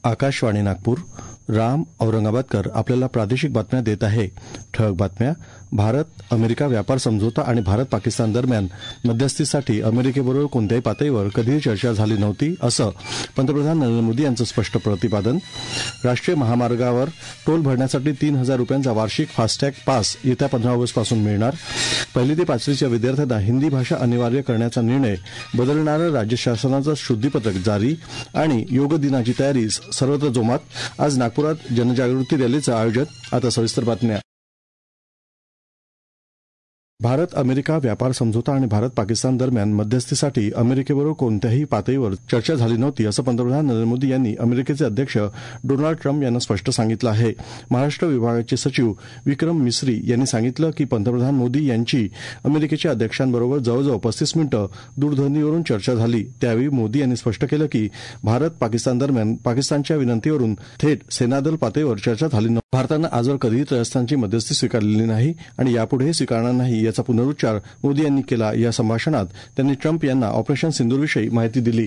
आकाशवाणी नागपूर. राम औरंगाबादकर आपल्याला प्रादेशिक बातम्या देत आहे. ठळक बातम्या. भारत अमेरिका व्यापार समझोता आणि भारत पाकिस्तान दरम्यान मध्यस्थीसाठी अमेरिकेबरोबर कोणत्याही पातळीवर कधीही चर्चा झाली नव्हती, असं पंतप्रधान नरेंद्र मोदी यांचं स्पष्ट प्रतिपादन. राष्ट्रीय महामार्गावर टोल भरण्यासाठी 3,000 रुपयांचा वार्षिक फास्टॅग पास येत्या 15 ऑगस्टपासून मिळणार. 1ली ते 5वीच्या विद्यार्थ्यांना हिंदी भाषा अनिवार्य करण्याचा निर्णय, बदलणारं राज्य शासनाचं शुद्धीपत्रक जारी आणि योग दिनाची तयारी सर्वत्र जोमात. आज नागपुरात जनजागृती रॅलीचं आयोजन. आता सविस्तर बातम्या. भारत अमेरिका व्यापार समझोता आणि भारत पाकिस्तान दरम्यान मध्यस्थीसाठी अमेरिकेबरोबर कोणत्याही पातळीवर चर्चा झाली नव्हती, असं पंतप्रधान नरेंद्र मोदी यांनी अमेरिकेचे अध्यक्ष डोनाल्ड ट्रम्प यांना स्पष्ट सांगितलं आहे. महाराष्ट्र विभागाचे सचिव विक्रम मिस्री यांनी सांगितलं की पंतप्रधान मोदी यांची अमेरिकेच्या अध्यक्षांबरोबर जवळजवळ 35 मिनिटं दूरध्वनीवरून चर्चा झाली. त्यावेळी मोदी यांनी स्पष्ट केलं की भारत पाकिस्तान दरम्यान पाकिस्तानच्या विनंतीवरून थेट सेनादल पातळीवर चर्चा झाली नव्हती. भारतानं आजवर कधीही त्रयस्थानची मध्यस्थी स्वीकारलेली नाही आणि यापुढेही स्वीकारणार नाही, याचा पुनरुच्चार मोदी यांनी केला. या संभाषणात त्यांनी ट्रम्प यांना ऑपरेशन सिंदूरविषयी माहिती दिली.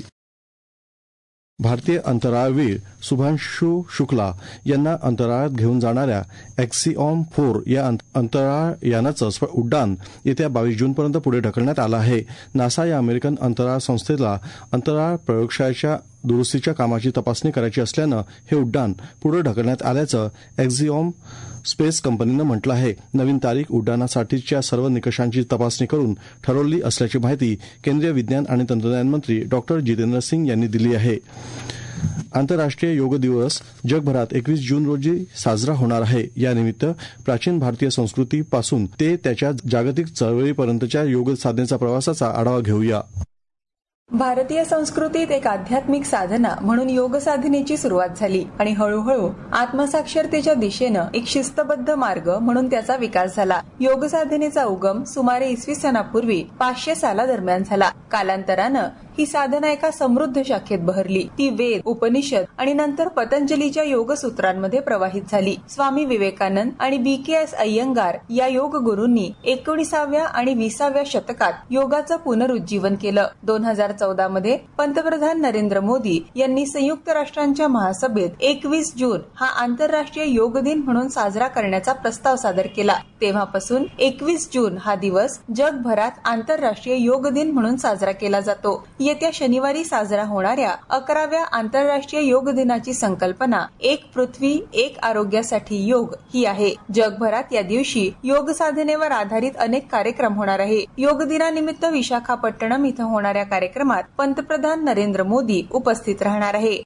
भारतीय अंतराळवीर शुभांशु शुक्ला यांना अंतराळात घेऊन जाणाऱ्या ॲक्सिओम 4 या अंतराळ यानाचं उड्डाण येत्या 22 जूनपर्यंत पुढे ढकलण्यात आलं आहे. नासा या अमेरिकन अंतराळ संस्थेला अंतराळ प्रयोगशाळेच्या दुरुस्तीच्या कामाची तपासणी करायची असल्यानं हे उड्डाण पुढे ढकलण्यात आल्याचं ॲक्सिओम स्पेस कंपनीनं म्हटलं आहे. नवीन तारीख उड्डाणासाठीच्या सर्व निकषांची तपासणी करून ठरवली असल्याची माहिती केंद्रीय विज्ञान आणि तंत्रज्ञान मंत्री डॉ. जितेंद्र सिंग यांनी दिली आहे. आंतरराष्ट्रीय योग दिवस जगभरात 21 जून रोजी साजरा होणार आहे. यानिमित्त प्राचीन भारतीय संस्कृतीपासून ते त्याच्या जागतिक चळवळीपर्यंतच्या योग साधनेचा प्रवासाचा आढावा घेऊया. भारतीय संस्कृतीत एक आध्यात्मिक साधना म्हणून योग साधनेची सुरुवात झाली आणि हळूहळू आत्मसाक्षरतेच्या दिशेनं एक शिस्तबद्ध मार्ग म्हणून त्याचा विकास झाला. योग साधनेचा उगम सुमारे इसवी सनापूर्वी 500 सालादरम्यान झाला. कालांतरानं ही साधना एका समृद्ध शाखेत बहरली. ती वेद, उपनिषद आणि नंतर पतंजलीच्या योग सूत्रांमध्ये प्रवाहित झाली. स्वामी विवेकानंद आणि BKS अय्यंगार या योग गुरूंनी 19व्या आणि 20व्या शतकात योगाचं पुनरुज्जीवन केलं. 2014 मध्ये पंतप्रधान नरेंद्र मोदी यांनी संयुक्त राष्ट्रांच्या महासभेत 21 जून हा आंतरराष्ट्रीय योग दिन म्हणून साजरा करण्याचा प्रस्ताव सादर केला. तेव्हापासून 21 जून हा दिवस जगभरात आंतरराष्ट्रीय योग दिन म्हणून साजरा केला जातो. येत्या शनिवारी साजरा होणाऱ्या 11व्या आंतरराष्ट्रीय योग दिनाची संकल्पना एक पृथ्वी एक आरोग्यासाठी योग ही आहे. जगभरात या दिवशी योग साधनेवर आधारित अनेक कार्यक्रम होणार आहे. योग दिनानिमित्त विशाखापट्टणम इथं होणाऱ्या कार्यक्रमात पंतप्रधान नरेंद्र मोदी उपस्थित राहणार आहे.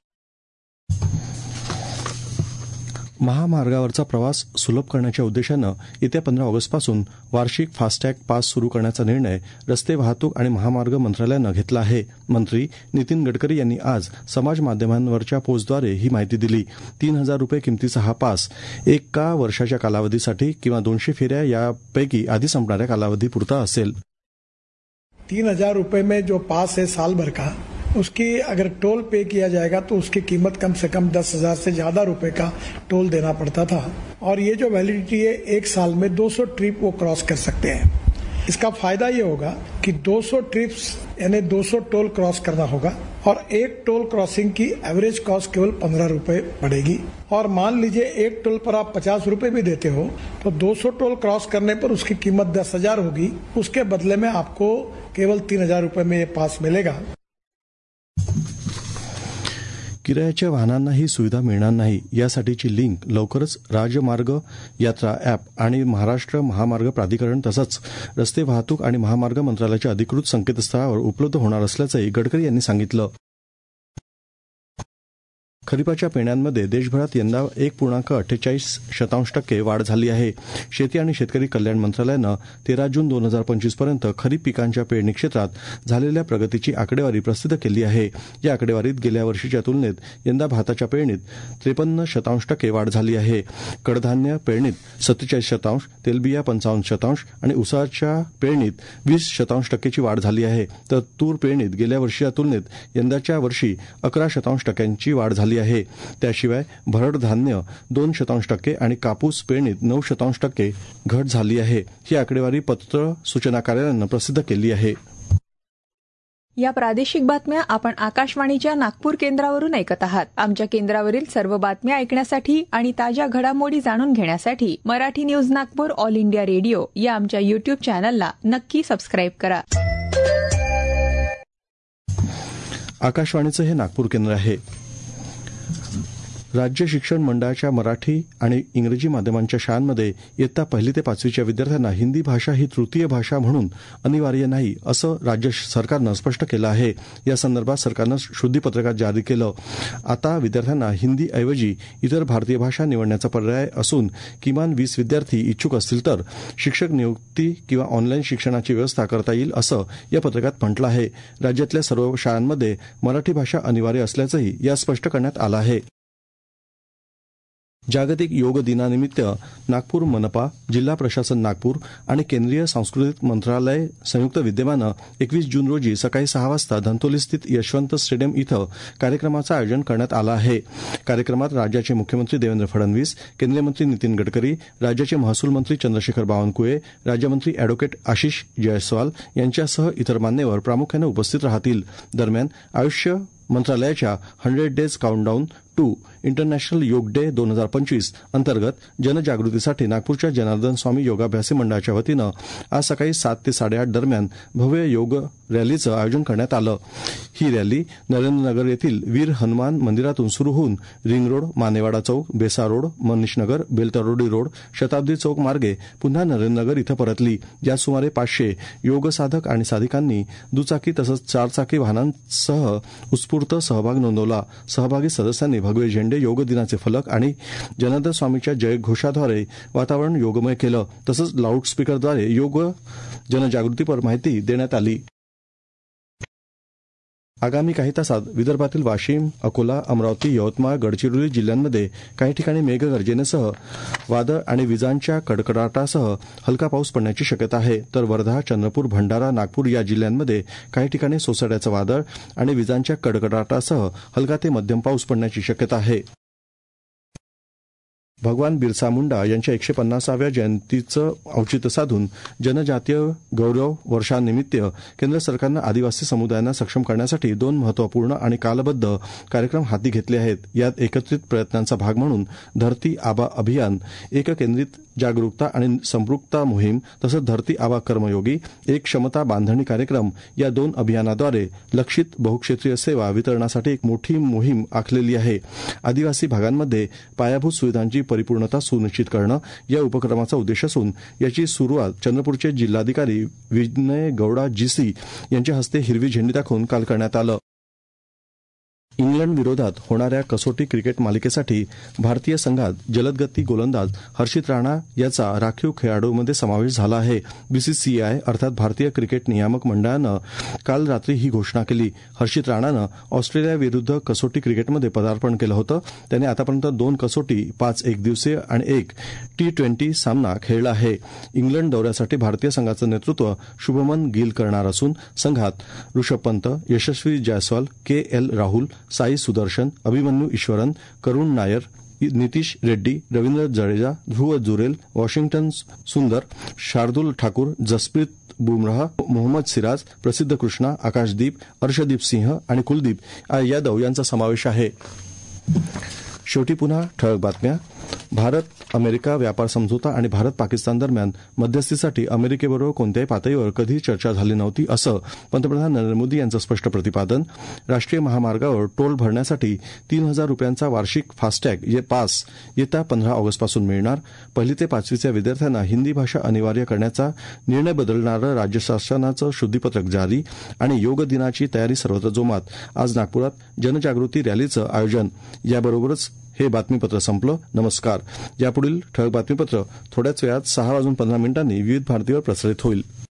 महामार्गावरचा प्रवास सुलभ करण्याच्या उद्देशानं येत्या 15 ऑगस्टपासून वार्षिक फास्टॅग पास सुरू करण्याचा निर्णय रस्ते वाहतूक आणि महामार्ग मंत्रालयानं घेतला आहे. मंत्री नितीन गडकरी यांनी आज समाज माध्यमांवरच्या पोस्टद्वारे ही माहिती दिली. 3,000 रुपये किमतीचा हा पास एका वर्षाच्या कालावधीसाठी किंवा 200 फेऱ्या यापैकी आधी संपणाऱ्या कालावधीपुरता असेल. 3,000 रुपये में जो पास है साल भर का, उसकी अगर टोल पे किया जाएगा तो उसकी कीमत कम से कम 10,000 से ज्यादा रुपए का टोल देना पड़ता था. और ये जो वैलिडिटी है 1 साल में 200 ट्रिप वो क्रॉस कर सकते हैं. इसका फायदा ये होगा कि 200 ट्रिप्स यानी 200 टोल क्रॉस करना होगा और एक टोल क्रॉसिंग की एवरेज कॉस्ट केवल 15 रुपए पड़ेगी. और मान लीजिए एक टोल पर आप 50 रुपए भी देते हो तो 200 टोल क्रॉस करने पर उसकी कीमत 10,000 होगी. उसके बदले में आपको केवल 3,000 रुपए में ये पास मिलेगा. किरायाच्या वाहनांना ही सुविधा मिळणार नाही, यासाठीची लिंक लवकरच राजमार्ग यात्रा ॲप आणि महाराष्ट्र महामार्ग प्राधिकरण तसंच रस्ते वाहतूक आणि महामार्ग मंत्रालयाच्या अधिकृत संकेतस्थळावर उपलब्ध होणार असल्याचंही गडकरी यांनी सांगितलं. खरीपाच्या पेण्यांमध्ये देशभरात यंदा 1.48% वाढ झाली आहे. शेती आणि शेतकरी कल्याण मंत्रालयानं 13 जून 2025 पर्यंत खरीप पिकांच्या पेरणी क्षेत्रात झालेल्या प्रगतीची आकडेवारी प्रसिद्ध केली आहे. या आकडेवारीत गेल्या वर्षीच्या तुलनेत यंदा भाताच्या पेरणीत 53% वाढ झाली आहे. कडधान्य पेरणीत 47%, तेलबिया 55% आणि ऊसाच्या पेरणीत 20% वाढ झाली आहे. तर तूर पेरणीत गेल्या वर्षीच्या तुलनेत यंदाच्या वर्षी 11% वाढ झाली आहे. त्याशिवाय भरड धान्य 2% आणि कापूस पेरणीत 9% घट झाली आहे. ही आकडेवारी पत्र सूचना कार्यालयानं प्रसिद्ध केली आहे. या प्रादेशिक बातम्या आपण आकाशवाणीच्या नागपूर केंद्रावरून ऐकत आहात. आमच्या केंद्रावरील सर्व बातम्या ऐकण्यासाठी आणि ताज्या घडामोडी जाणून घेण्यासाठी Marathi news Nagpur all India radio या आमच्या युट्यूब चॅनलला नक्की सबस्क्राईब करा. आकाशवाणीचं हे नागपूर केंद्र आहे. राज्य शिक्षण मंडळाच्या मराठी आणि इंग्रजी माध्यमांच्या शाळांमध्ये इयत्ता 1 ते 5वीच्या विद्यार्थ्यांना हिंदी भाषा ही तृतीय भाषा म्हणून अनिवार्य नाही असं राज्य सरकारनं स्पष्ट केलं आहे. या संदर्भात सरकारनं शुद्धीपत्रकात जारी केलं. आता विद्यार्थ्यांना हिंदीऐवजी इतर भारतीय भाषा निवडण्याचा पर्याय असून किमान 20 विद्यार्थी इच्छुक असतील तर शिक्षक नियुक्ती किंवा ऑनलाईन शिक्षणाची व्यवस्था करता येईल असं या पत्रकात म्हटलं आहे. राज्यातल्या सर्व शाळांमध्ये मराठी भाषा अनिवार्य असल्याचंही यात स्पष्ट करण्यात आलं आहे. जागतिक योग दिनानिमित्त नागपूर मनपा, जिल्हा प्रशासन नागपूर आणि केंद्रीय सांस्कृतिक मंत्रालय संयुक्त विद्यमानं 21 जून रोजी सकाळी 6 वाजता धंतोली स्थित यशवंत स्टेडियम इथं कार्यक्रमाचं आयोजन करण्यात आलं आहे. कार्यक्रमात राज्याचे मुख्यमंत्री देवेंद्र फडणवीस, केंद्रीय मंत्री नितीन गडकरी, राज्याचे महसूल मंत्री चंद्रशेखर बावनकुळे, राज्यमंत्री अॅडव्होकेट आशिष जयस्वाल यांच्यासह इतर मान्यवर प्रामुख्यानं उपस्थित राहतील. दरम्यान आयुष मंत्रालयाच्या 100 days countdown to international yoga day 2025 अंतर्गत जनजागृतीसाठी नागपूरच्या जनार्दन स्वामी योगाभ्यासी मंडळाच्या वतीनं आज सकाळी 7 ते 8:30 दरम्यान भव्य योग रॅलीचं आयोजन करण्यात आलं. ही रॅली नरेंद्रनगर येथील वीर हनुमान मंदिरातून सुरू होऊन ring road, Manewada chowk, Besa road, Manishnagar, Beltarodi road, Shatabdi chowk मार्गे पुन्हा नरेंद्रनगर इथं परतली. यात सुमारे 500 योग साधक आणि साधिकांनी दुचाकी तसंच 4चाकी वाहनांसह उत्स्फूर्त सहभाग नोंदवला. सहभागी सदस्यांनी भगवे झेंडे, योग दिनाचे फलक आणि जनार्दन स्वामीच्या जयघोषाद्वारे वातावरण योगमय केलं. तसंच लाऊडस्पीकरद्वारे योग जनजागृतीपर माहिती देण्यात आली. आगामी काही तासात विदर्भातील वाशिम, अकोला, अमरावती, यवतमाळ, गडचिरोली जिल्ह्यांमध्ये काही ठिकाणी मेघगर्जनेसह वादळ आणि विजांच्या कडकडाटासह हलका पाऊस पडण्याची शक्यता आहे. तर वर्धा, चंद्रपूर, भंडारा, नागपूर या जिल्ह्यांमध्ये काही ठिकाणी सोसाट्याचं वादळ आणि विजांच्या कडकडाटासह हलका ते मध्यम पाऊस पडण्याची शक्यता आहे. भगवान बिरसा मुंडा यांच्या 150व्या जयंतीचं औचित्य साधून जनजातीय गौरव वर्षानिमित्त केंद्र सरकारनं आदिवासी समुदायांना सक्षम करण्यासाठी 2 महत्वपूर्ण आणि कालबद्ध कार्यक्रम हाती घेतले आहेत. यात एकत्रित प्रयत्नांचा भाग म्हणून धरती आबा अभियान, एक केंद्रित जागरूकता आणि संपृक्तता मोहीम तसंच धरती आबा कर्मयोगी, एक क्षमता बांधणी कार्यक्रम या 2 अभियानाद्वारे लक्षित बहुक्षेत्रीय सेवा वितरणासाठी एक मोठी मोहीम आखलेली आहे. आदिवासी भागांमध्ये पायाभूत सुविधांची परिपूर्णता सुनिश्चित करणं या उपक्रमाचा उद्देश असून याची सुरुवात चंद्रपूरचे जिल्हाधिकारी विनय गौडा जीसी यांच्या हस्ते हिरवी झेंडी दाखवून काल करण्यात आलं. इंग्लंड विरोधात होणाऱ्या कसोटी क्रिकेट मालिकेसाठी भारतीय संघात जलदगती गोलंदाज हर्षित राणा याचा राखीव खेळाडूंमध्ये समावेश झाला आहे. बीसीसीआय अर्थात भारतीय क्रिकेट नियामक मंडळानं काल रात्री ही घोषणा केली. हर्षित राणानं ऑस्ट्रेलियाविरुद्ध कसोटी क्रिकेटमध्ये पदार्पण केलं होतं. त्याने आतापर्यंत 2 कसोटी, 5 एकदिवसीय आणि 1 T20 सामना खेळला आहे. इंग्लंड दौऱ्यासाठी भारतीय संघाचं नेतृत्व शुभमन गिल करणार असून संघात ऋषभ पंत, यशस्वी जायस्वाल, KL राहुल, साई सुदर्शन, अभिमन्यू ईश्वरन, करुण नायर, नितीश रेड्डी, रवींद्र जडेजा, ध्रुव जुरेल, वॉशिंग्टन सुंदर, शार्दुल ठाकूर, जसप्रीत बुमराह, मोहम्मद सिराज, प्रसिद्ध कृष्णा, आकाशदीप, अर्शदीप सिंह आणि कुलदीप यादव यांचा समावेश आहे. शेवटी पुन्हा ठळक बातम्या. भारत अमेरिका व्यापार समझोता आणि भारत पाकिस्तान दरम्यान मध्यस्थीसाठी अमेरिकेबरोबर कोणत्याही पातळीवर कधीही चर्चा झाली नव्हती असं पंतप्रधान नरेंद्र मोदी यांचं स्पष्ट प्रतिपादन. राष्ट्रीय महामार्गावर टोल भरण्यासाठी 3,000 रुपयांचा वार्षिक फास्टॅग पास येत्या 15 ऑगस्टपासून मिळणार. 1 ते 5वीच्या विद्यार्थ्यांना हिंदी भाषा अनिवार्य करण्याचा निर्णय बदलणारं राज्य शासनाचं शुद्धीपत्रक जारी आणि योग दिनाची तयारी सर्वत्र जोमात. आज नागपुरात जनजागृती रॅलीचं आयोजन. याबरोबरच हे बातमीपत्र संपलं. नमस्कार. यापुढील ठळक बातमीपत्र थोड्याच वेळात 6:15 विविध भारतीवर प्रसारित होईल.